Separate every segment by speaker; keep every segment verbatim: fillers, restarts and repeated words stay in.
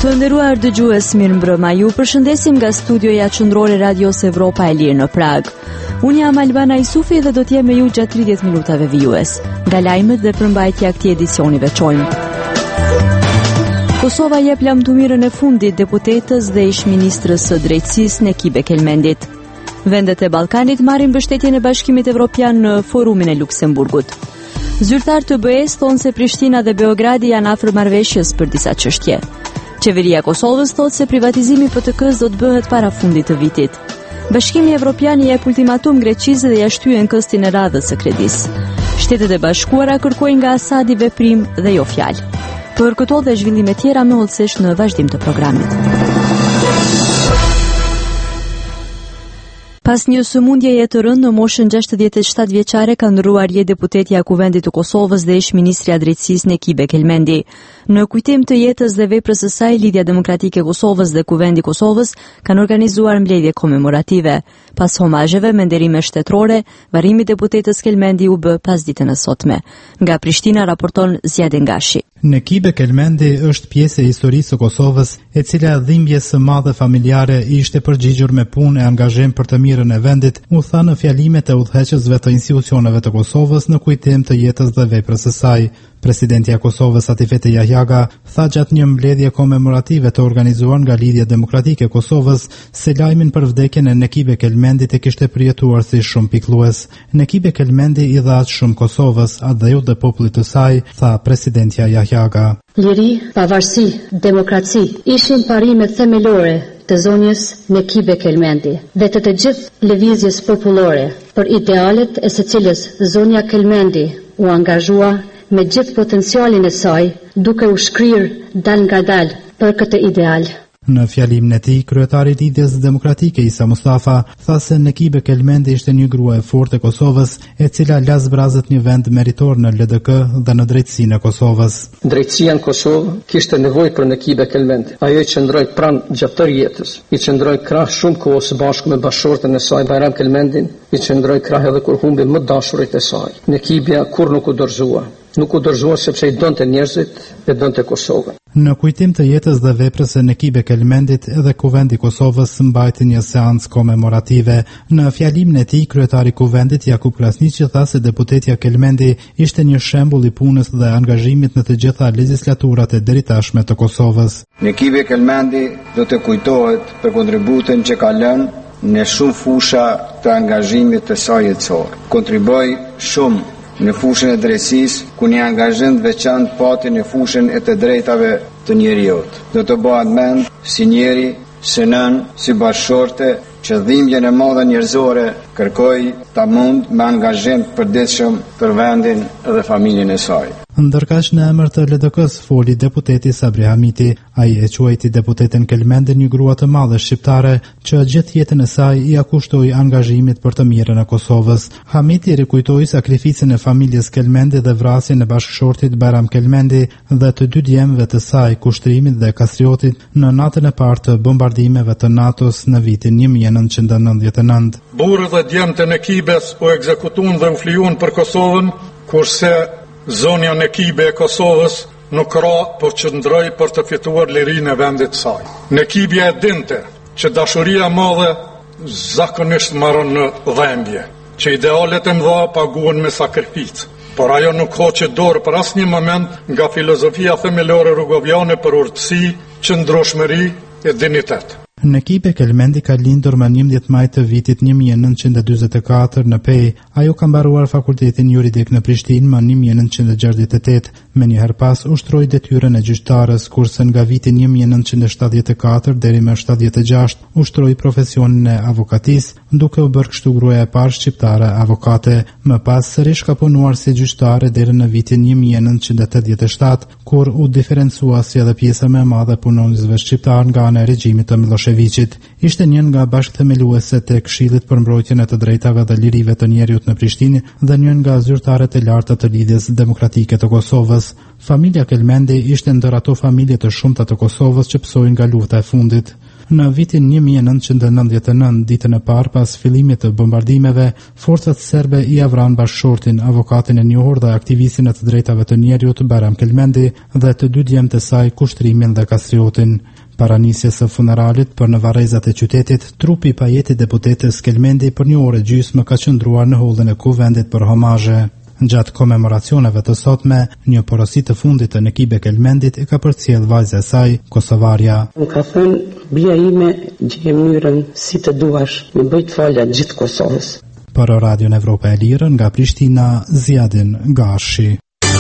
Speaker 1: Të nderuar dëgjues, mirëmbrëma. Ju përshëndesim nga studioja qendrore Radios Evropa e Lirë në Prag. Unë jam Albana Isufi dhe do të jem me ju gjatë tridhjetë minutave vijues, nga lajmet dhe përmbajtja e këtij edicioni veçor. Kosova jep lamtumirën e fundit deputetës dhe ish-ministrës së drejtësisë Nekibe Kelmendit. Vendet e Ballkanit marrin mbështetjen e Bashkimit Evropian në forumin e Luksemburgut. Zyrtar të B E-s thonë se Prishtina dhe Beogradi janë afër marrëveshjes për disa çështje. Qeveria e Kosovës thotë se privatizimi P T K-s do të bëhet para fundit të vitit. Bashkimi Evropian i jep ultimatum Greqisë dhe ja shtyen këstin e radhës së kredisë. Shtetet e Bashkuara kërkojnë nga Asadi veprim dhe jo fjalë. Për këto dhe zhvillime tjera më hollësisht në vazhdim të programit. Pas një sëmundjeje të rëndë në moshën gjashtëdhjetë e shtatë vjeçare ka ndërruar je deputetja e Kuvendit të Kosovës dhe ish-ministri i drejtësisë Nekibe Kelmendi. Në kujtim të jetës dhe veprës së saj, Lidhja Demokratike e Kosovës dhe Kuvendi i Kosovës kanë organizuar mbledhje komemorative. Pas homazheve me nderime shtetërore, varrimi i deputetës Kelmendi u bë pasditën e sotme. Nga Prishtina raporton Zjadin Gashi.
Speaker 2: Nekibe Kelmendi është pjesë e historisë së Kosovës, e cila dhimbjes së madhe familjare ishte përgjigjur me punë e angazhim për të mirën e vendit, u tha në fjalimet e udhëheqësve të institucioneve të Kosovës në kujtim të jetës dhe veprës së saj. Presidenti i Kosovës Atifete Jahjaga tha gjatë një mbledhje komemorative të organizuar nga Lidhja Demokratike e Kosovës se lajmin për vdekjen e Nekibe Kelmendit e kishte përjetuar si shumë pikëllues. Nekibe Kelmendi i dha shumë Kosovës, atë dhe ju dhe popullit të saj, tha presidentja Jahjaga.
Speaker 3: Liri, pavarësi, demokraci ishin parimet themelore të zonjës Nekibe Kelmendi dhe të të gjithë lëvizjes popullore, për idealet e së cilës zonja Kelmendi u angazhua me gjithë potencialin e saj, duke u shkrirë dal nga dal për këtë ideal.
Speaker 2: Në fjalimin e tij, kryetari i Lidhjes Demokratike Isa Mustafa tha se Nekibe Kelmendi ishte një grua e fortë e Kosovës, e cila la zbrazët një vend meritor në L D K dhe në drejtësinë e Kosovës.
Speaker 4: Drejtësia në Kosovë kishte nevojë për Nekibe Kelmendi. Ajo i qëndroi pranë gjatë tërë jetës. I qëndroi krah shumë kohë së bashku me bashkëshorten e saj Bajram Kelmendin, i qëndroi krah edhe kur humbi më dashurit e saj. Nekibja kur nuk u dorëzua. Nuk u dorëzua sepse i donte njerëzit e donte Kosovën.
Speaker 2: Në kujtim të jetës dhe veprës së Nekibe Kelmendit, edhe Kuvendi i Kosovës mbajti një seancë komemorative. Në fjalimin e tij, kryetari i Kuvendit Jakub Krasniqi tha se deputetja Kelmendi ishte një shembull i punës dhe angazhimit në të gjitha legislaturat e deritashme të Kosovës.
Speaker 5: Nekibe Kelmendi do të kujtohet për kontributin që ka lënë në shumë fusha të angazhimit të saj jetësor. Kontriboi shumë në fushën e drejtësisë, ku një angazhim të veçantë pati në fushën e të drejtave të njerëzit. Do të bëhet mend si njeri, si nën, si bashkëshorte, që dhimbjen e madhe njerëzore kërkoi ta mund me angazhim të përditshëm për vendin dhe familjen e saj.
Speaker 2: Ndërkaq në emër të L D K-s foli deputeti Sabri Hamiti. Ai e quajti deputeten Kelmendi një grua të madhe shqiptare që gjithë jetën e saj i akushtoi angazhimit për të mirën e Kosovës. Hamiti rikujtoi sakrificën e familjes Kelmendi dhe vrasjen e bashkëshortit Bajram Kelmendi dhe të dy djemve të saj, Kushtrimin dhe Kastriotit, në natën e parë të bombardimeve të NATO-s në vitin një mijë e nëntëqind e nëntëdhjetë e nëntë.
Speaker 6: Burrë dhe djemtë e Nekibes u ekzekutuan dhe u flijuan për Kosovën, kurse zonja Nekibe e Kosovës nuk ra por që ndroj për të fituar lirinë e vendit saj. Nekibja e dinte që dashuria madhe zakonisht marron në dhembje, që idealet e mëdha paguhen me sakrificë, por ajo nuk hoqet dorë për asnjë moment nga filozofia themelore rrugoviane për urtësi, qëndrueshmëri e dinitet.
Speaker 2: Nekibe Kelmendi ka lindur më njëmbëdhjetë maj të vitit një mijë e nëntëqind e dyzet e katër në Pej. Ajo ka mbaruar fakultetin juridik në Prishtinë më një mijë e nëntëqind e gjashtëdhjetë e tetë. Me një herë pas ushtroi detyrën e gjyqtarës, kurse nga viti një mijë e nëntëqind e shtatëdhjetë e katër deri më shtatëdhjetë e gjashtë ushtroi profesionin e avokatisë, duke u bërë kështu gruaja e parë shqiptare avokate. Më pas sërish ka punuar si gjyqtare deri në vitin një mijë e nëntëqind e tetëdhjetë e shtatë, kur u diferencua si edhe pjesa më e madhe e punonjësve shqiptar nga ana e regjimit të Miloševićit. Ishte një nga bashkëthemelueset e Këshillit për mbrojtjen e të drejtave dhe lirive të njerëzit në Prishtinë dhe një nga zyrtarët e larta të Lidhjes Demokratike të Kosovës. Familja Kelmendi ishte ndër ato familje të shumta të Kosovës që psojnë nga lufta e fundit. Në vitin një mijë e nëntëqind e nëntëdhjetë e nëntë, ditën e parë pas fillimit të bombardimeve, forcat serbe i avran bashkëshortin, avokatin e njohur dhe aktivistin e të drejtave të njerëzit Bayram Kelmendi dhe të dy djemtë e saj Kushtrimin dhe Kastriotin. Para nisjes së funeralit për në varrezat e qytetit, trupi i pajetit deputetës Kelmendi për një orë gjysmë ka qëndruar në hollin e kuvendit për homazhe. Gjatë komemoracioneve të sotme, një porosi të fundit të Nekibe Kelmendit e ka përcjell vajza e saj, kosovarja.
Speaker 7: Më ka thënë, bia ime gjej mënyrën si të duash, më bëj të falja gjithë Kosovës.
Speaker 2: Për Radion Evropa e Lirë, nga Prishtina, Ziadin Gashi.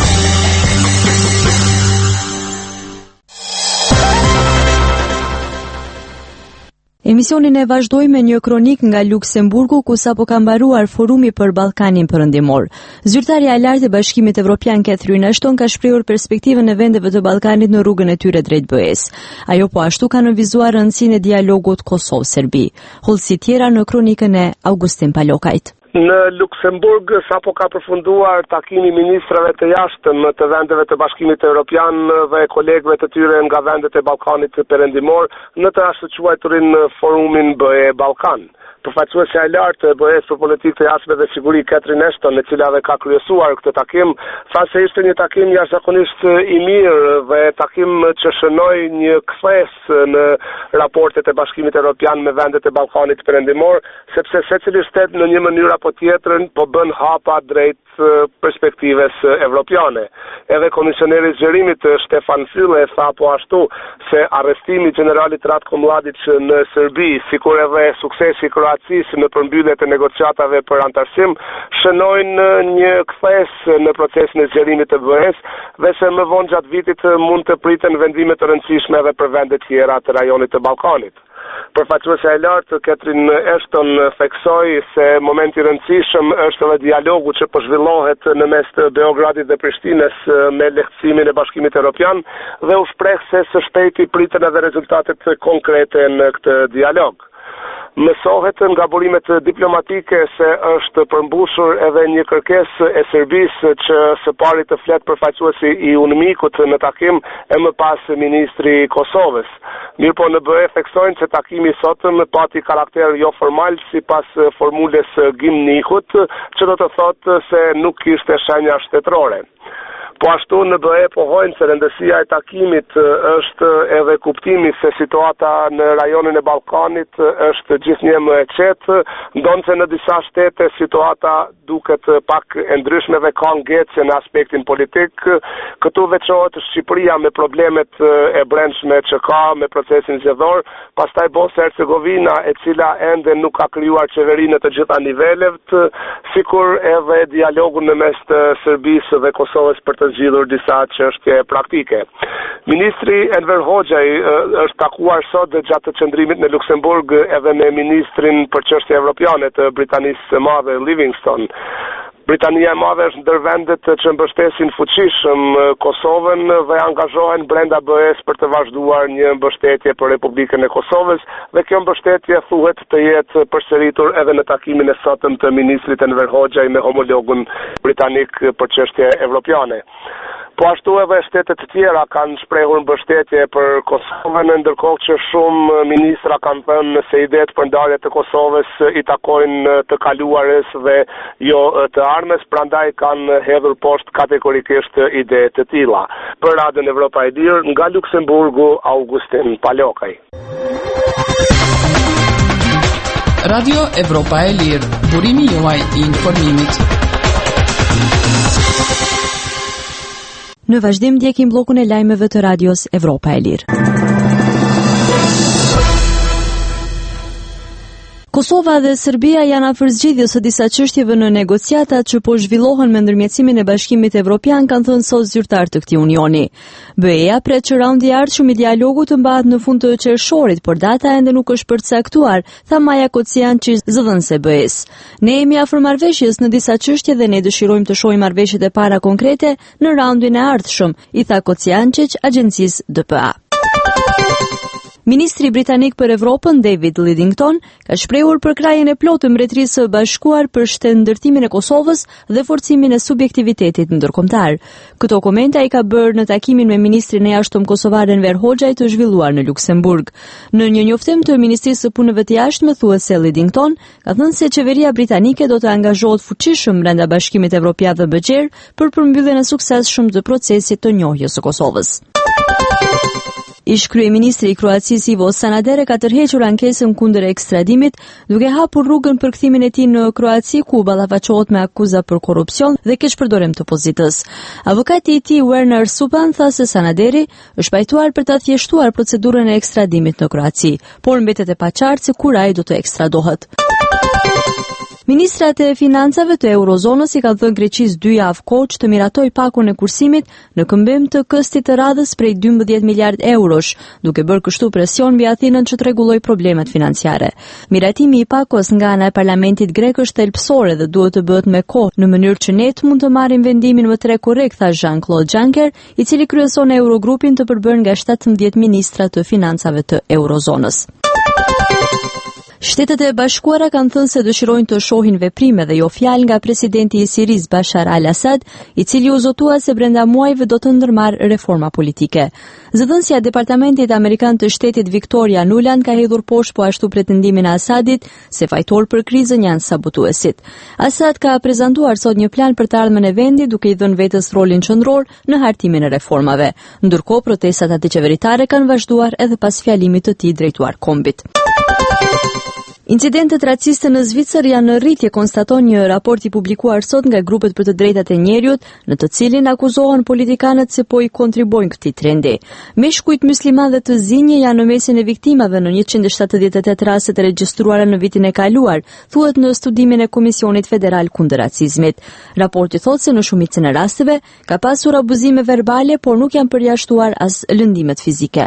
Speaker 1: Emisionin e vazhdoj me një kronik nga Luksemburgu, ku sapo ka mbaruar forumi për Ballkanin Perëndimor. Zyrtarja e lartë e Bashkimit Evropian Catherine Ashton ka shprehur perspektivën e vendeve të Ballkanit në rrugën e tyre drejt B E-s. Ajo po ashtu ka nënvizuar rëndësinë e dialogut Kosovë-Serbi. Hollësi tjera në kronikën e Augustin Palokajt.
Speaker 8: Në Luksemburg sapo ka përfunduar takimi ministrave të jashtëm të vendeve të Bashkimit Evropian dhe kolegëve të tyre nga vendet e Ballkanit Perëndimor në të ashtu quajturin forumin B E Ballkan. Përfaqësuesja e lartë e B E-s për politikë të jashtme dhe siguri Catherine Ashton, e cila dhe ka kryesuar këtë takim, tha se ishte një takim jashtëzakonisht i mirë dhe takim që shënoi një kthes në raportet e Bashkimit Evropian me vendet e Ballkanit Perëndimor, sepse secili shtet në një mënyrë apo tjetrën po bën hapa drejt perspektives evropiane. Edhe komisioneri i zgjerimit Stefan Füle tha po ashtu se arrestimi i generalit Ratko Mladic në Serbi, sikur edhe suksesi i Kroacisë në përmbylljet e negociatave për antarësim, shënojnë një kthes në procesin e zgjerimit të B E-s dhe se më vonë gjatë vitit mund të priten vendime të rëndësishme edhe për vende tjera të rajonit të Ballkanit. Përfaqësuesja e lartë Catherine Ashton theksoi se momenti i rëndësishëm është edhe dialogu që po zhvillohet në mes të Beogradit dhe Prishtinës me lehtësimin e Bashkimit Evropian dhe u shpreh se së shpejti priten edhe rezultatet konkrete në këtë dialog. Mësohet nga burimet diplomatike se është përmbushur edhe një kërkesë e Serbisë që së pari të flet përfaqësuesi i UNMIK-ut në takim e më pas ministri i Kosovës. Mirë po në B E theksojnë se takimi i sotëm pati karakter jo formal sipas formulës Gimnikut, që do të thotë se nuk kishte shenja shtetërore. Po ashtu në B E pohojnë se rëndësia e takimit është edhe kuptimi se situata në rajonin e Ballkanit është gjithnjë më e qetë, ndonse në disa shtete situata duket pak e ndryshme dhe ka ngecje në aspektin politik. Këtu veçohet Shqipëria me problemet e brendshme që ka me procesin zgjedhor, pastaj Bosnia e Hercegovina, e cila ende nuk ka krijuar qeveri në të gjitha nivelet, sikur edhe dialogun në mes të Serbisë dhe Kosovës për të zgjidhur disa çështje praktike. Ministri Enver Hoxhaj është takuar sot gjatë të qëndrimit në Luksemburg edhe me ministrin për çështje evropiane të Britanisë së Madhe Livingstone. Britania e Madhe është ndër vendet që mbështesin fuqishëm Kosovën dhe angazhohen brenda B E-s për të vazhduar një mbështetje për Republikën e Kosovës, dhe kjo mbështetje thuhet të jetë përsëritur edhe në takimin e sotëm të ministrit Enver Hoxhaj me homologun britanik për çështje evropiane. Po ashtu edhe shtetet të tjera kanë shprehur mbështetje për Kosovën, ndërkohë që shumë ministra kanë thënë se idetë për ndarje të Kosovës i takojnë të kaluarës dhe jo të ardhmes, prandaj kanë hedhur poshtë kategorikisht ide të tilla. Për Radion Evropa e Lirë, nga Luksemburgu, Augustin Palokaj.
Speaker 9: Radio Evropa e Lirë, burimi juaj i informimit.
Speaker 1: Në vazhdim ndjekim bllokun e lajmeve të Radios Evropa e Lirë. Kosova dhe Serbia janë afër zgjidhjes së disa çështjeve në negociatat që po zhvillohen me ndërmjetësimin e Bashkimit Evropian, kanë thënë sot zyrtar të këtij unioni. B E-ja pret që raundi i ardhshëm i dialogut të mbahet në fund të qershorit, por data ende nuk është përcaktuar, tha Maja Kociançi, zëdhënëse B E-s. Ne jemi afër marrëveshjes në disa çështje dhe ne dëshirojmë të shohim marrëveshjet e para konkrete në raundin e ardhshëm, i tha Kociançi agjencisë D P A. Ministri britanik për Evropën, David Lidington, ka shprehur për krajen e plotë të Mbretërisë së Bashkuar për shtetëndërtimin e Kosovës dhe forcimin e subjektivitetit ndërkombëtar. Këto komente ai ka bërë në takimin me ministrin e jashtëm kosovar Enver Hoxhaj të zhvilluar në Luksemburg. Në një njoftim të Ministrisë së Punëve të Jashtme, thuhet se Lidington ka thënë se qeveria britanike do të angazhohet fuqishëm brenda Bashkimit Evropian dhe B G R për përmbylljen e suksesshëm të procesit të njohjes së Kosovës. Ish kryeministri i Kroacisë Ivo Sanader ka tërhequr ankesën kundër ekstradimit, duke hapur rrugën për kthimin e tij në Kroaci, ku ballafaqohet me akuza për korrupsion dhe keqpërdorim të pozitës. Avokati i tij Werner Supan tha se Sanaderi është pajtuar për të thjeshtuar procedurën e ekstradimit në Kroaci, por mbetet e paqartë se kur ai do të ekstradohet. Ministrat e financave të Eurozonës i kanë dhënë Greqisë dy javë kohë që të miratoj pakun e kursimit në këmbim të këstit të radhës prej dymbëdhjetë miliard eurosh, duke bërë kështu presion mbi Athinën që të rregullojë problemet financiare. Miratimi i pakos nga ana e parlamentit grek është thelbësore dhe duhet të bëhet me kohë, në mënyrë që ne të mund të marrim vendimin më të korrekt, tha Jean-Claude Juncker, i cili kryeson Eurogrupin të përbërë nga shtatëmbëdhjetë ministra të financave të Eurozonës. Shtetet e Bashkuara kanë thënë se dëshirojnë të shohin veprime dhe jo fjalë nga presidenti i Siris Bashar al-Assad, i cili u zotua se brenda muajve do të ndërmarrë reforma politike. Zëdhënësja e Departamentit Amerikan të Shtetit Victoria Nuland ka hedhur poshtë po ashtu pretendimin e Assadit se fajtor për krizën janë sabotuesit. Assad ka prezantuar sot një plan për të ardhmen e vendit, duke i dhënë vetes rolin qendror në hartimin e reformave. Ndërkohë, protestat antiqeveritare kanë vazhduar edhe pas fjalimit të tij drejtuar kombit. Incidentet raciste në Zvicër janë në rritje, konstaton një raport i publikuar sot nga grupet për të drejtat e njerëzit, në të cilin akuzohen politikanët se po i kontribuojnë këtij trendi. Meshkujt musliman dhe të zinj janë në mesin e viktimave në njëqind e shtatëdhjetë e tetë raste të regjistruara në vitin e kaluar, thuhet në studimin e Komisionit Federal kundër racizmit. Raporti thotë se në shumicën e rasteve ka pasur abuzime verbale, por nuk janë përjashtuar as lëndimet fizike.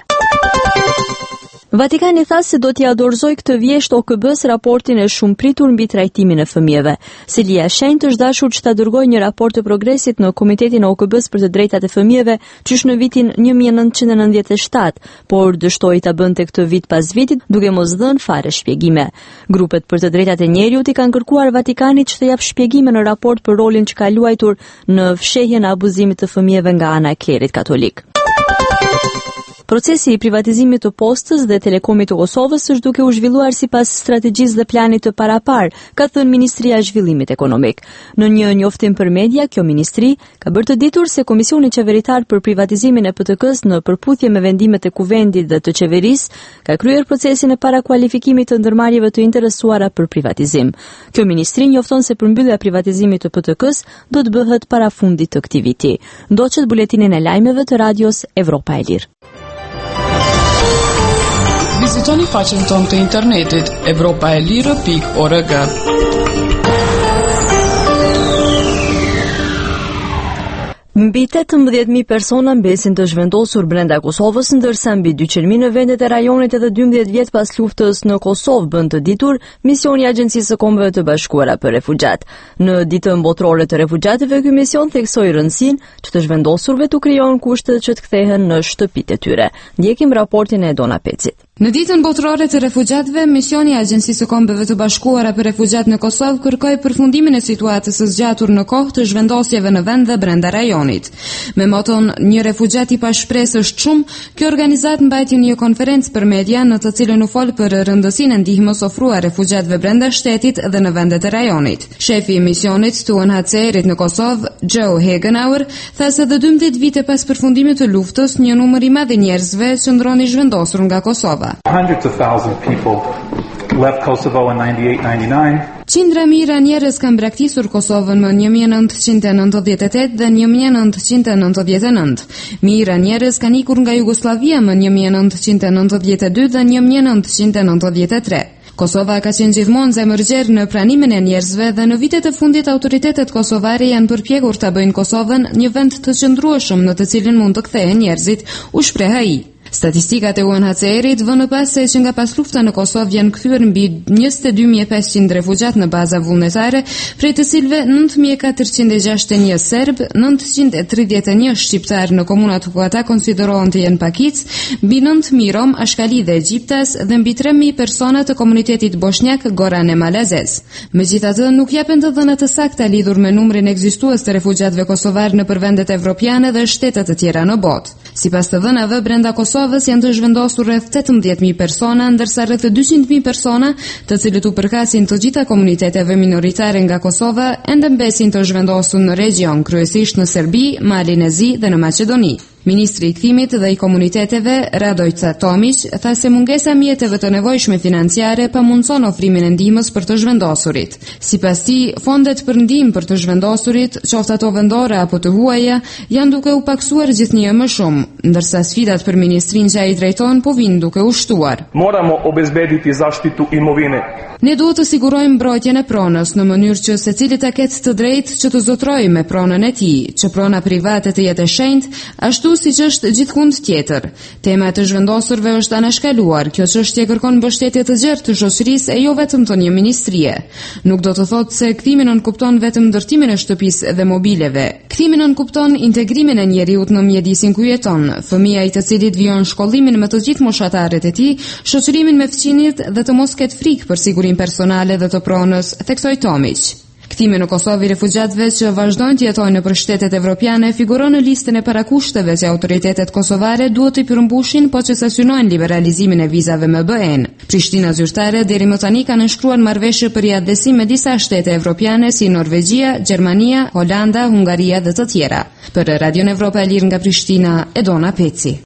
Speaker 1: Vatikani tha se do t'i dorëzoj këtë vjesht O K B-s raportin e shumë pritur mbi trajtimin e fëmijëve. Selia e Shenjtë është dashur që ta dërgojë një raport të progresit në Komitetin e O K B-s për të drejtat e fëmijëve, qysh në vitin një mijë e nëntëqind e nëntëdhjetë e shtatë, por dështoi ta bënte këtë vit pas vitit, duke mos dhënë fare shpjegime. Grupet për të drejtat e njerëzit i kanë kërkuar Vatikanit që të jap shpjegime në raport për rolin që ka luajtur në fshehjen e abuzimit të fëmijëve nga ana e klerit katolik. Procesi i privatizimit të postës dhe telekomit të Kosovës është duke u zhvilluar sipas strategjisë dhe planit të parapar, ka thënë Ministria e Zhvillimit Ekonomik. Në një njoftim për media, kjo ministri ka bërë të ditur se Komisioni Qeveritar për privatizimin e P T K-s në përputhje me vendimet e Kuvendit dhe të qeverisë ka kryer procesin e parakualifikimit të ndërmarrjeve të interesuara për privatizim. Kjo ministri njofton se përmbyllja e privatizimit të P T K-s do të bëhet para fundit të këtij viti. Ndoqet buletinin e lajmeve të radios Evropa e Lirë.
Speaker 9: Vizitoni faqen tonë të internetit evropa e lirë pikë org.
Speaker 1: Mbi tetëmbëdhjetë mijë persona mbesin të zhvendosur brenda Kosovës, ndërsa mbi dyqind mijë në vendet e rajonit edhe dymbëdhjetë vjet pas luftës në Kosovë, bën të ditur misioni i Agjencisë së Kombeve të Bashkuara për refugjat. Në ditën botërore të refugjatëve, ky mision theksoi rëndësinë që të zhvendosurve t'u krijohen kushtet që të kthehen në shtëpitë e tyre. Ndjekim raportin e Dona Pecit.
Speaker 10: Në ditën botërore të refugjatëve, misioni i Agjencisë së Kombeve të Bashkuara për refugjat në Kosovë kërkoi përfundimin e situatës së zgjatur në kohë të zhvendosjeve në vend dhe brenda rajonit. Me moton një refugjat i pa shpresë është shumë, kjo organizat mbajti një konferencë për media në të cilën u fol për rëndësinë e ndihmës ofruar refugjatëve brenda shtetit dhe në vendet e rajonit. Shefi i misionit të U N H C R-it në Kosovë, Joe Hagenauer, tha se dhe dymbëdhjetë vite pas përfundimit të luftës, një numër i madh i njerëzve qëndroni zhvendosur nga Kosova.
Speaker 11: Hundreds of thousands of people left Kosovo in ninety-eight ninety-nine.
Speaker 10: Qindra mijëra njerëz kanë braktisur Kosovën më një mijë e nëntëqind e nëntëdhjetë e tetë dhe një mijë e nëntëqind e nëntëdhjetë e nëntë. Mijëra njerëz kanë ikur nga Jugosllavia më një mijë e nëntëqind e nëntëdhjetë e dy dhe një mijë e nëntëqind e nëntëdhjetë e tre. Kosova ka qenë gjithmonë zemërgjer në pranimin e njerëzve dhe në vitet e fundit autoritetet kosovare janë përpjekur ta bëjnë Kosovën një vend të qëndrueshëm në të cilin mund të kthehen njerëzit, u shpreh ai. Statistikat e U N H C R-it vënë pas se që nga pas lufta në Kosovë janë kthyer mbi njëzet e dy mijë e pesëqind refugjat në baza vullnetare, prej të cilëve nëntë mijë e katërqind e gjashtëdhjetë e një serb, nëntëqind e tridhjetë e një shqiptar në komunat ku ata konsiderohen të jenë pakic, mbi nëntë mijë rom, ashkali dhe egjiptas dhe mbi tre mijë persona të komunitetit bosnjak Goran e Malazez. Megjithatë, nuk japen të dhëna të sakta lidhur me numrin ekzistues të refugjatëve kosovar në vendet evropiane dhe shtetet e tjera në botë. Sipas të dhënave, brenda Kosovës janë të zhvendosur rreth tetëmbëdhjetë mijë persona, ndërsa rreth dyqind mijë persona, të cilët u përkasin të gjitha komuniteteve minoritare nga Kosova, ende mbesin të zhvendosur në region, kryesisht në Serbi, Malin e Zi dhe në Maqedoni. Ministri i Kthimit dhe i Komuniteteve, Radojca Tomić, tha se mungesa mjeteve të nevojshme financiare pamundson ofrimin e ndihmës për të zhvendosurit. Sipas tij, fondet për ndihmë për të zhvendosurit, qoftë ato vendore apo të huaja, janë duke u paksuar gjithnjë më shumë, ndërsa sfidat për ministrinë që ai drejton po vijnë duke u shtuar.
Speaker 12: Moramo obezbediti zaštitu imovine.
Speaker 10: Ne duhet të sigurojmë mbrojtjen e pronës në mënyrë që secili ta ketë të drejtë që të zotrojë me pronën e tij, që prona private të jetë e shenjtë, ashtu siç është gjithkund tjetër. Tema e të zhvendosurve është anashkaluar. Kjo çështje kërkon mbështetje të gjerë të shoqërisë e jo vetëm të një ministrie. Nuk do të thotë se kthimi nën kupton vetëm ndërtimin e shtëpisë dhe mobileve. Kthimi nën kupton integrimin e njeriut në mjedisin ku jeton, fëmia i të cilit vijon shkollimin me të gjithë moshatarët e tij, shoqërimin me fëmijët dhe të mos ketë frikë për sigurinë personale dhe të pronës, theksoi Tomić. Kthimi në Kosovë i refugjatëve që vazhdojnë të jetojnë nëpër shtetet evropiane figuron në listën e parakushteve që autoritetet kosovare duhet të përmbushin po që sa synojnë liberalizimin e vizave me B E-n. Prishtina zyrtare deri më tani ka nënshkruar marrëveshje për riadhesim me disa shtete evropiane si Norvegjia, Gjermania, Holanda, Hungaria dhe të tjera. Për Radion Evropa e Lirë nga Prishtina, Edona Peci.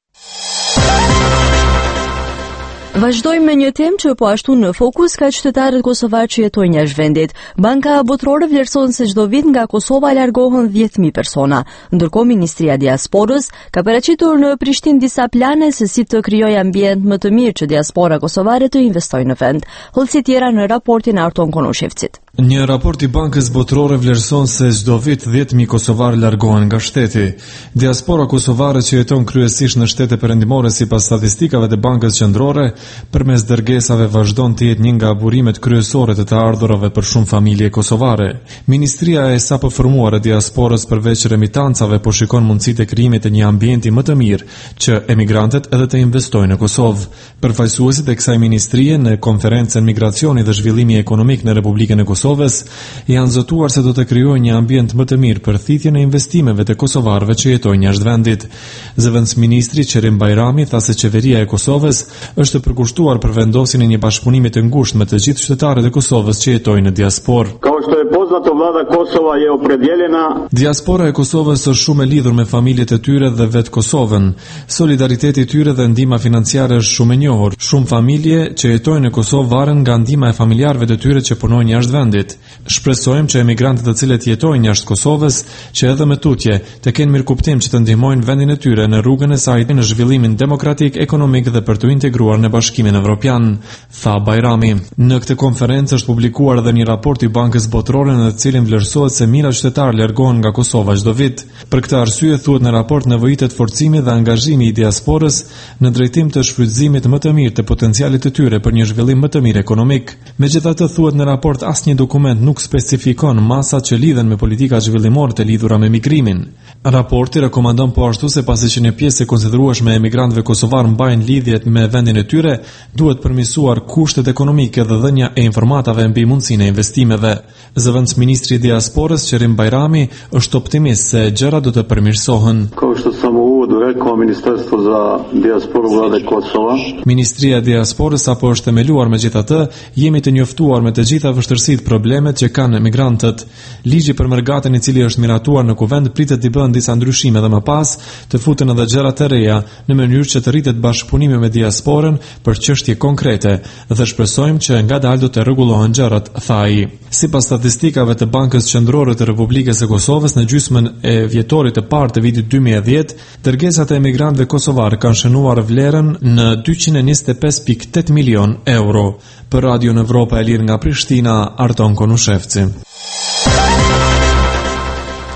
Speaker 1: Vazhdojmë me një temë që po ashtu në fokus ka qytetarët kosovar që jetojnë jashtë vendit. Banka Botërore vlerëson se çdo vit nga Kosova largohen dhjetë mijë persona. Ndërkohë Ministria e Diasporës ka paraqitur në Prishtinë disa plane se si të krijojë ambient më të mirë që diaspora kosovare të investojë në vend. Hollësi tjera në raportin Arton Konushevcit.
Speaker 13: Një raport i Bankës Botërore vlerëson se çdo vit dhjetë mijë kosovarë largohen nga shteti. Diaspora kosovare që jeton kryesisht në shtete perëndimore sipas statistikave të Bankës Qendrore, përmes dërgesave vazhdon të jetë një nga burimet kryesore të të ardhurave për shumë familje kosovare. Ministria e sapo formuar e diasporës përveç remitancave po shikon mundësitë e krijimit të një ambienti më të mirë që emigrantët edhe të investojnë në Kosovë. Përfaqësuesit e kësaj ministrie në konferencën Migracioni dhe Zhvillimi Ekonomik në Republikën e Kosovës janë zotuar se do të krijojë një ambient më të mirë për thithjen e investimeve të kosovarëve që jetojnë jashtë vendit. Zëvendësministri Qerim Bajrami tha se qeveria e Kosovës është përkushtuar për vendosjen e një bashkëpunimi të ngushtë me të gjithë qytetarët e Kosovës që jetojnë në diasporë.
Speaker 14: Kao što je poznato, vlada Kosova je opredjeljena.
Speaker 13: Diaspora e Kosovës është shumë e lidhur me familjet e tyre dhe vetë Kosovën. Solidariteti i tyre dhe ndihma financiare është shumë e njohur. Shumë familje që jetojnë në Kosovë varen nga ndihma e familjarëve të tyre që punojnë jashtë vendit. Shpresojmë që emigrantët të cilët jetojnë jashtë Kosovës, që edhe me tutje, të kenë mirëkuptim që të ndihmojnë vendin e tyre në rrugën e saj në zhvillimin demokratik, ekonomik dhe për të integruar në Bashkimin Evropian, tha Bajrami. Në këtë konferencë është publikuar edhe një raport i Bankës Botërore në të cilin vlerësohet se mijëra qytetarë largohen nga Kosova çdo vit. Për këtë arsye thuhet në raport nevojitet forcimi dhe angazhimi i diasporës në drejtim të shfrytëzimit më të mirë të potencialit të tyre për një zhvillim më të mirë ekonomik. Megjithatë thuhet në raport asnjë dokument nuk specifikon masat që lidhen me politika zhvillimore të lidhura me migrimin. Raporti rekomandon po ashtu se pasi që një pjesë e konsiderueshme e emigrantëve kosovar mbajnë lidhjet me vendin e tyre, duhet përmirësuar kushtet ekonomike dhe dhënia e informatave mbi mundësinë e investimeve. Zëvendësministri i diasporës Qerim Bajrami është optimist se gjërat do të përmirësohen.
Speaker 14: Kao što sam u uvodu rekao, Ministarstvo za diasporu vlade Kosova.
Speaker 13: Ministria e diasporës apo është themeluar megjithatë, jemi të njoftuar me të gjitha vështirësitë, problemet që kanë emigrantët. Ligji për mërgatën i cili është miratuar në kuvend pritet të bëhen disa ndryshime dhe më pas të futen edhe gjëra të reja në mënyrë që të rritet bashkëpunimi me diasporën për çështje konkrete dhe shpresojmë që ngadalë do të rregullohen gjërat, tha ai. Sipas statistikave të Bankës Qendrore të Republikës së Kosovës, në gjysmën e vjetorit të parë të vitit dy mijë e dhjetë, dërgesat e emigrantëve kosovar kanë shënuar vlerën në dyqind e njëzet e pesë pikë tetë milion euro. Për Radio Evropa e Lirë nga Prishtina, Arton Konushevci.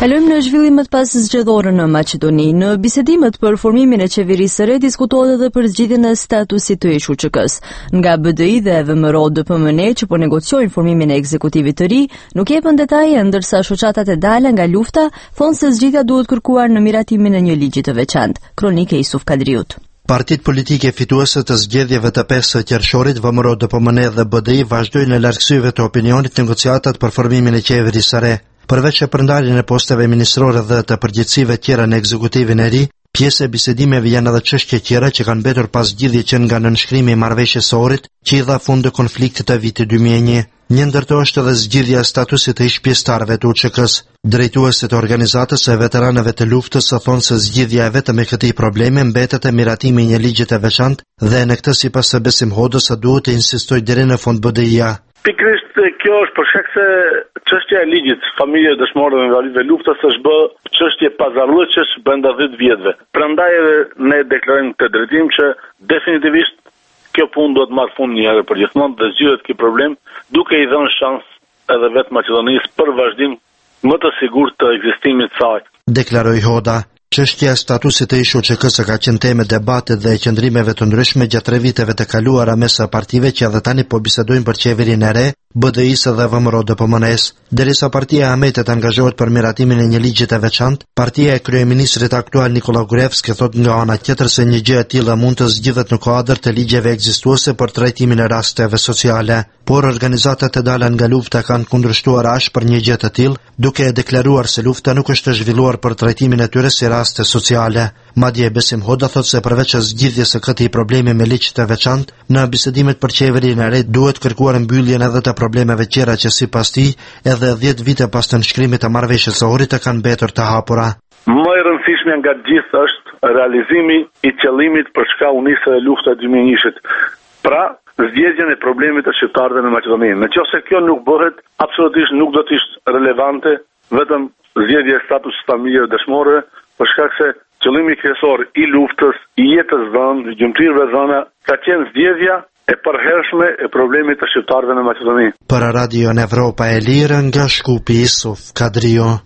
Speaker 1: Kalojmë në zhvillimet pas zgjedhore në Maqedoni. Në bisedimet për formimin e qeverisë së re diskutohet edhe për zgjidhjen e statusit të ish U Q K-s. Nga B D I dhe V M R O D P M N që po negociojnë formimin e ekzekutivit të ri, nuk jepen detaje, ndërsa shoqatat e dala nga lufta thonë se zgjidhja duhet kërkuar në miratimin e një ligji të veçantë. Kronikë e Isuf Kadriut.
Speaker 15: Partit politike fituese të zgjedhjeve të pesë qershorit, V M R O D P M N dhe B D I vazhdojnë në largësyve të opinionit negociatat për formimin e qeverisë së re. Përveç e përndarjen e posteve ministrore dhe të përgjegjësive tjera në ekzekutivin e ri, pjesë e bisedimeve janë edhe çështje tjera që kanë mbetur pas zgjidhje që nga nënshkrimi i marrëveshjes së orit, që i dha fund të konfliktit të vitit dy mijë e një. Një ndër to është edhe zgjidhja e statusit të ish pjesëtarëve të U Q K-s. Drejtuesit e organizatës së veteranëve të luftës thonë se zgjidhja e vetëm e këtij problemi mbetet e miratimi i një ligji të veçantë dhe në këtë sipas së Besim Hodës duhet të insistojë deri në fund B D I-ja.
Speaker 16: Pikrisht kjo është për shkak se çështja e ligjit familje dëshmorëve dhe invalidëve luftës është bë çështje pazarllëqesh brenda dhjetë vjetëve. Prandaj edhe ne deklarojmë këtë drejtim që definitivisht kjo punë duhet marrë fund një herë për gjithmonë dhe zgjidhet ky problem, duke i dhënë shans edhe vetë Maqedonisë për vazhdim më të sigurt të ekzistimit të saj.
Speaker 15: Deklaroi Hoda. Çështja e statusit të ish U Q K-s ka qenë temë debate dhe qëndrimeve të ndryshme gjatë tre viteve të kaluara mes partive që edhe tani po bisedojnë për qeverinë e re, B D I-s dhe V M R O D P M N-s. Derisa partia e Ahmetit angazhohet për miratimin e një ligji të veçantë, partia e kryeministrit aktual Nikola Gruevski thot nga ana tjetër se një gjë e tillë mund të zgjidhet në kuadër të ligjeve ekzistuese për trajtimin e rasteve sociale, por organizatat e dala nga lufta kanë kundërshtuar ashpër një gjë të tillë, duke e deklaruar se lufta nuk është zhvilluar për trajtimin e tyre si raste sociale. Madje Besim Hoda thot se përveç zgjidhjes së këtij problemi me ligj të veçantë, në bisedimet për qeverinë e re duhet kërkuar mbylljen edhe të problemeve tjera që sipas tij edhe dhjetë vite pas të nënshkrimit të marrëveshjes së orit kanë mbetur të hapura.
Speaker 16: Më e rëndësishme nga të gjithë është realizimi i qëllimit për çka u nisë lufta e dy mijë e njëit. Pra, zgjedhjen e problemit të shqiptarëve në Maqedoni. Nëse kjo nuk bëhet, absolutisht nuk do të ishte relevante vetëm zgjedhja e statusit familjeve dëshmorëve, për shkak se qëllimi kryesor i luftës, i jetës dhënë, gjymtyrëve dhëna, ka qenë zgjedhja e përhershme e problemit të shqiptarëve në Maqedoni.
Speaker 15: Për Radio Evropa e Lirë nga Shkupi Isuf Kadrio.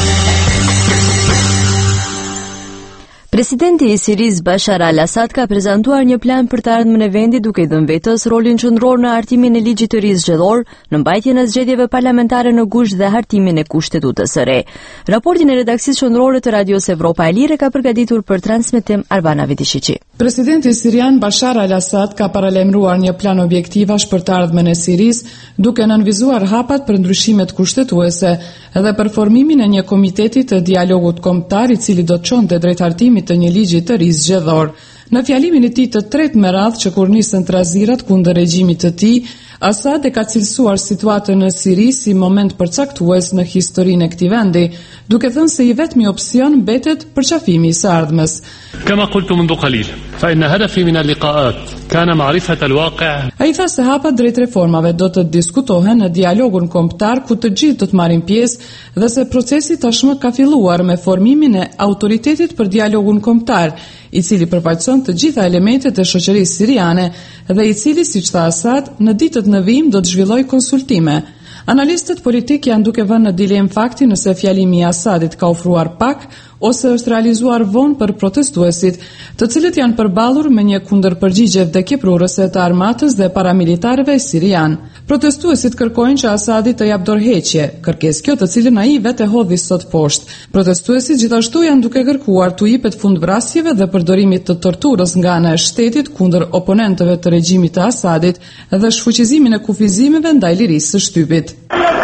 Speaker 1: Presidenti i Sirisë Bashar al-Assad ka prezantuar një plan për të ardhmen e vendit duke i dhënë vetës rolin qendror në hartimin e ligjit të ri zgjedhor, në mbajtjen e zgjedhjeve parlamentare në gusht dhe hartimin e kushtetutës së re. Raportin e redaksisë qendrore të Radios Evropa e Lirë ka përgatitur për transmetim Arbana Vidishiqi.
Speaker 10: Presidenti sirian Bashar al-Assad ka paralajmëruar një plan objektivash për të ardhmen e Sirisë, duke nënvizuar hapat për ndryshimet kushtetuese dhe për formimin e një komiteti të dialogut kombëtar i cili do të çonte drejt hartimit të një ligji të ri zgjedhor. Në fjalimin e tij të tretë me radhë që kur nisën trazirat kundër regjimit të tij, Assad e ka cilësuar situatën në Siri si moment përcaktues në historinë e këtij vendi, duke thënë se i vetmi opsion mbetet përqafimi i së ardhmes.
Speaker 17: كما قلت منذ قليل فإن هدفي من اللقاءات كان معرفة الواقع.
Speaker 10: Ai tha se hapat drejt reformave do të diskutohen në dialogun kombëtar ku të gjithë do të marrin pjesë dhe se procesi tashmë ka filluar me formimin e autoritetit për dialogun kombëtar, i cili përfaqëson të gjitha elementet e shoqërisë siriane dhe i cili, siç tha Assad, në ditët në vijim do të zhvillojë konsultime. Analistët politik janë duke vënë në dilem faktin nëse fjalimi i Assadit ka ofruar pak ose është realizuar vonë për protestuesit, të cilët janë përballur me një kundërpërgjigje vdekjeprurëse të armatës dhe paramilitarëve sirian. Protestuesit kërkojnë që Assadi të jap dorëheqje, kërkesë kjo të cilën ai vetë hodhi sot poshtë. Protestuesit gjithashtu janë duke kërkuar t'u jepet fundvrasjeve dhe përdorimit të torturës nga ana e shtetit kundër oponentëve të regjimit të Assadit dhe shfuqizimin e kufizimeve ndaj lirisë së shtypit.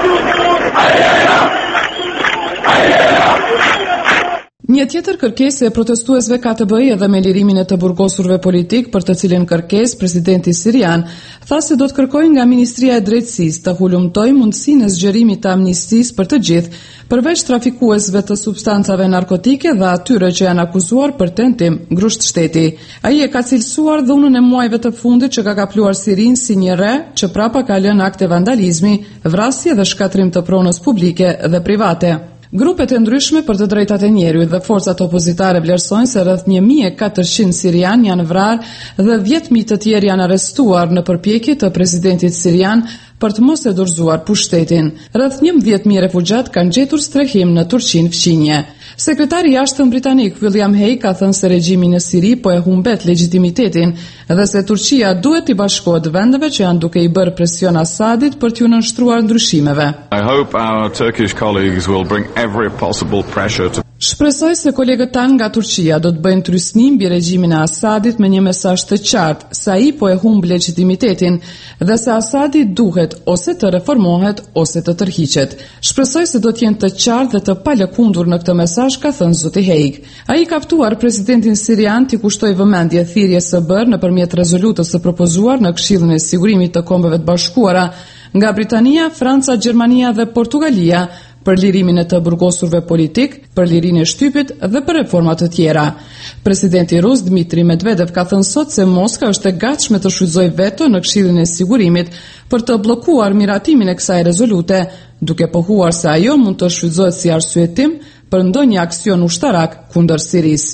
Speaker 10: Një tjetër kërkesë e protestuesve ka të bëjë edhe me lirimin e të burgosurve politik, për të cilën kërkesë presidenti sirian tha se do të kërkojë nga Ministria e Drejtësisë të hulumtojë mundësinë e zgjerimit të amnistisë për të gjithë, përveç trafikuesve të substancave narkotike dhe atyre që janë akuzuar për tentim grusht shteti. Ai e ka cilësuar dhunën e muajve të fundit që ka kapluar Sirinë si një re që prapa ka lënë akte vandalizmi, vrasje dhe shkatrim të pronës publike dhe private.
Speaker 9: Grupet e ndryshme për të drejtat e njerëzit dhe forcat opozitare vlerësojnë se rreth një mijë e katërqind sirian janë vrarë dhe dhjetë mijë të tjerë janë arrestuar në përpjekje të presidentit sirian për të mos e dorëzuar pushtetin. Rreth njëmbëdhjetë mijë refugjat kanë gjetur strehim në Turqinë fqinje. Sekretari i jashtëm britanik William Hague ka thënë se regjimi në Siri po e humbet legitimitetin dhe se Turqia duhet t'i bashkohet vendeve që janë duke i bërë presion Asadit për t'ju nënshtruar ndryshimeve.
Speaker 18: I hope our Turkish colleagues will bring every possible pressure to
Speaker 9: Shpresoj se kolegët tanë nga Turqia do të bëjnë trysnim mbi regjimin e Asadit me një mesazh të qartë se ai po e humb legitimitetin dhe se Asadi duhet ose të reformohet ose të tërhiqet. Shpresoj se do të jenë të qartë dhe të palëkundur në këtë mesazh, ka thënë zoti Hague. Ai ka ftuar presidentin sirian t'i kushtoj vëmendje thirrjes së bërë nëpërmjet rezolutës së propozuar në Këshillin e Sigurimit të Kombeve të Bashkuara nga Britania, Franca, Gjermania dhe Portugalia për lirimin e të burgosurve politik, për lirinë e shtypit dhe për reforma të tjera. Presidenti rus Dmitri Medvedev ka thënë sot se Moska është e gatshme të shfrytëzojë veto në Këshillin e Sigurimit për të bllokuar miratimin e kësaj rezolute, duke pohuar se ajo mund të shfrytëzohet si arsyetim për ndonjë aksion ushtarak kundër Sirisë.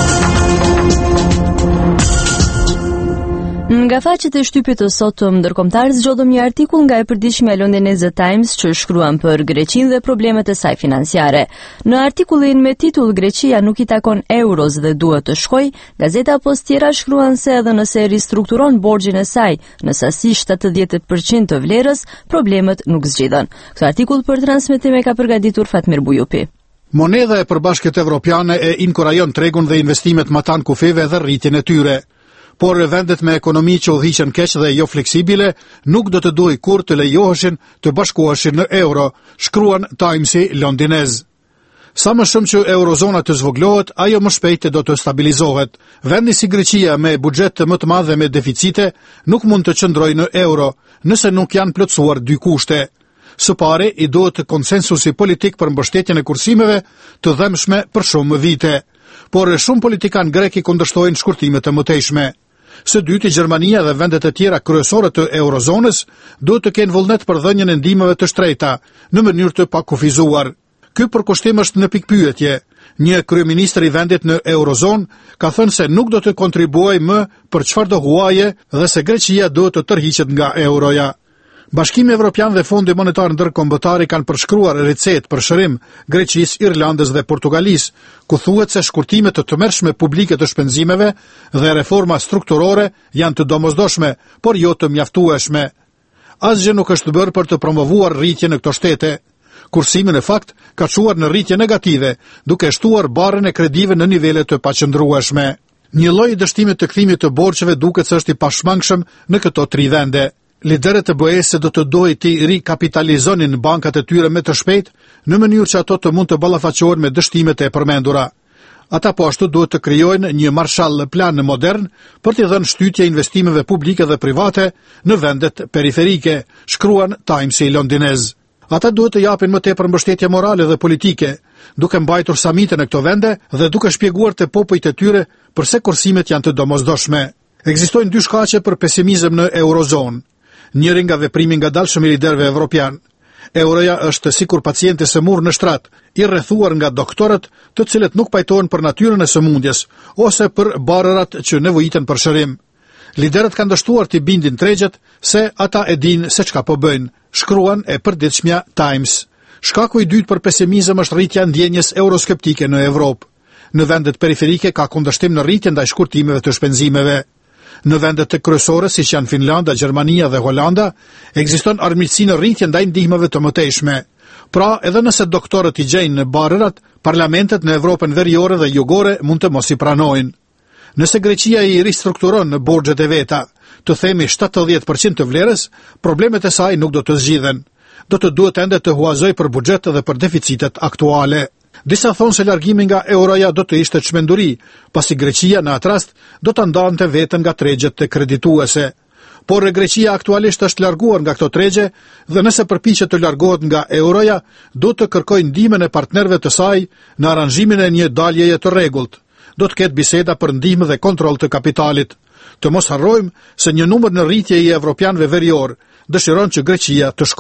Speaker 1: Nga faqet e shtypit të sotëm ndërkombëtar zgjodhëm një artikull nga e përditshmja Londonese Times që shkruan për Greqinë dhe problemet e saj financiare. Në artikullin me titull Greqia nuk i takon euros dhe duhet të shkojë, gazeta Postiera shkruan se edhe nëse ristrukturon borxhin e saj në sasi shtatëdhjetë përqind të vlerës, problemet nuk zgjidhen. Këtë artikull për transmetim e ka përgatitur Fatmir Bujupi.
Speaker 19: Monedha e Përbashkët Evropiane e inkurajon tregun dhe investimet matan kufeve dhe rritjen e tyre. Por vendet me ekonomi që udhëhiqen keq dhe jo fleksibile nuk do të duaj kur të lejoheshin të bashkoheshin në euro, shkruan Timesi londinez. Sa më shumë që eurozona të zvoglohet, ajo më shpejt do të stabilizohet. Vendi si Greqia me buxhet më të madh dhe me deficite nuk mund të qëndrojë në euro, nëse nuk janë plotësuar dy kushte. Së pari, i duhet konsensusi politik për mbështetjen e kursimeve të dhëmshme për shumë vite, por shumë politikan grek i kundërshtojnë shkurtimet e mëtejshme. Së dyti, Gjermania dhe vendet e tjera kryesore të eurozonës duhet të kenë vullnet për dhënien e ndihmeve të shtrejta në mënyrë të pakufizuar. Ky përkushtim është në pikpyetje. Një kryeministër i vendit në eurozonë ka thënë se nuk do të kontribuojë më për çfarëdo huaje dhe se Greqia duhet të tërhiqet nga euroja. Bashkimi Evropian dhe Fondi Monetar Ndërkombëtar kanë përshkruar recetë për shërim Greqisë, Irlandës dhe Portugalisë, ku thuhet se shkurtimet të tmerrshme publike të shpenzimeve dhe reforma strukturore janë të domosdoshme, por jo të mjaftueshme. Asgjë nuk është bërë për të promovuar rritjen në këto shtete. Kursimi në fakt ka çuar në rritje negative, duke shtuar barrën e kredive në nivele të paqëndrueshme. Një lloj dështimi të kthimit të borxheve duket se është i pashmangshëm në këto tri vende. Liderët e B E S do të dojë të rikapitalizonin bankat e tyre me të shpejt, në mënyrë që ato të mund të ballafaqohen me dështimet e përmendura. Ata po ashtu duhet të krijojnë një Marshall Plan modern për t'i dhënë shtytje investimeve publike dhe private në vendet periferike, shkruan Timesi londinez. Ata duhet të japin më tepër mbështetje morale dhe politike, duke mbajtur samite në këto vende dhe duke shpjeguar te popujt e tyre pse kursimet janë të domosdoshme. Ekzistojnë dy shkaqe për pesimizëm në eurozonë. Njëri nga veprimi ngadalshëm i liderëve evropian. Euroja është sikur pacienti sëmurë në shtrat, i rrethuar nga doktorët, të cilët nuk pajtohen për natyrën e sëmundjes ose për barërat që nevojiten për shërim. Liderët kanë dështuar të bindin tregjet se ata e dinë se çka po bëjnë, shkruan e përditshmja Times. Shkaku i dytë për pesimizëm është rritja e ndjenjes euroskeptike në Evropë. Në vendet periferike ka kundërshtim në rritjen ndaj shkurtimeve të shpenzimeve. Në vendet të kryesore, siç janë Finlanda, Gjermania dhe Holanda, ekziston armiqësi në rritje ndaj ndihmave të mëtejshme. Pra, edhe nëse doktorët i gjejnë në barërat, parlamentet në Evropën veriore dhe jugore mund të mos i pranojnë. Nëse Greqia i ristrukturon në borxhet e veta, të themi shtatëdhjetë përqind të vlerës, problemet e saj nuk do të zgjidhen. Do të duhet ende të huazoj për buxhet dhe për deficitet aktuale. Disa thonë se largimi nga euroja do të ishte çmenduri, pasi Greqia në atë rast do të ndante veten nga tregjet të kredituese. Por Greqia aktualisht është larguar nga këto tregje dhe nëse përpiqet të largohet nga euroja, do të kërkojë ndihmën e partnerëve të saj në aranzhimin e një daljeje të rregullt. Do të ketë biseda për ndihmë dhe kontroll të kapitalit. Të mos harrojmë se një numër në rritje i evropianëve verior dëshiron që Greqia të shkojë.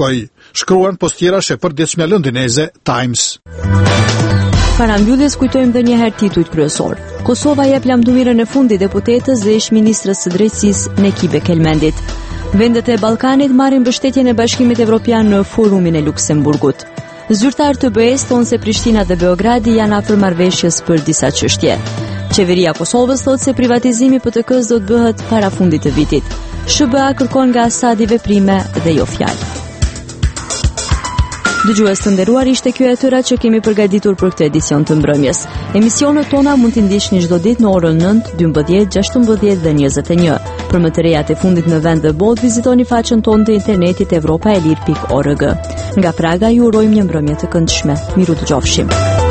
Speaker 19: shkruan postjera she përditshmja londineze Times.
Speaker 1: Para mbylljes kujtojmë edhe një herë titujt kryesor. Kosova jep lamdëmirën e fundit deputetës dhe ish-ministrës së drejtësisë Nekibe Kelmendit. Vendet e Ballkanit marrin mbështetjen e Bashkimit Evropian në forumin e Luksemburgut. Zyrtar të B E-s thonë se Prishtina dhe Beogradi janë afër marrëveshjes për disa çështje. Qeveria e Kosovës thotë se privatizimi P T K-s do të bëhet para fundit të vitit. S B A kërkon nga Asadi veprime dhe jo fjalë. Dëgjues të nderuar, ishte kjo e tëra që kemi përgatitur për këtë edicion të mbrëmjes. Emisionet tona mund t'i ndiqni çdo ditë në orën nëntë, dymbëdhjetë, gjashtëmbëdhjetë dhe njëzet e një. Për më të rejat e fundit në vend dhe botë, vizitoni faqen tonë të internetit evropaelir pikë org. Nga Praga ju urojmë një mbrëmje të këndshme. Miru dëgjofshim.